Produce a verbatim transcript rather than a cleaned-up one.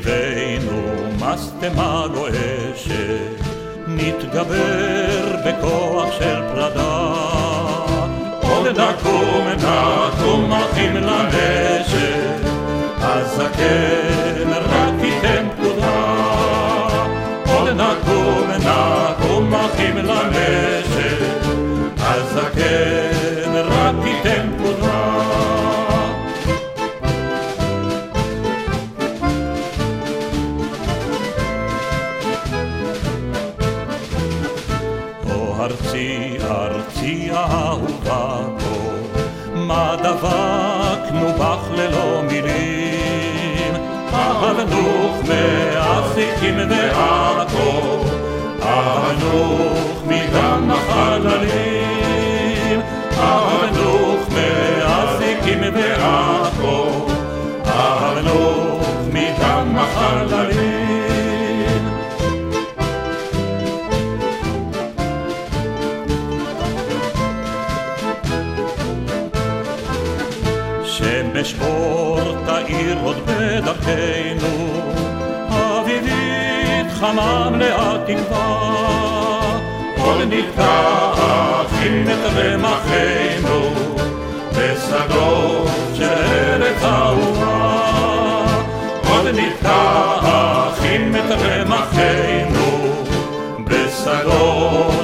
סביבנו משטמה רועשת, נתגבר בכוח של פלדה. עוד נקום נקום אחים לנשק, הזקן רק ייתן פקודה. עוד נקום נקום אחים לנשק, הזקן רק ייתן פקודה. ארצי, ארצי האהובה פה, מה דבקנו בך ללא מילים. אהבנוך מאפיקים ועכו, אהבנוך מדם החללים. אהבנוך מאפיקים ועכו, אהבנוך מדם החללים. שמש אור תאיר עוד בדרכנו, אביבית חמה מלאה תקווה. עוד ניקח את רמחנו בשדות של ארץ אהובה. עוד ניקח את רמחנו בשדות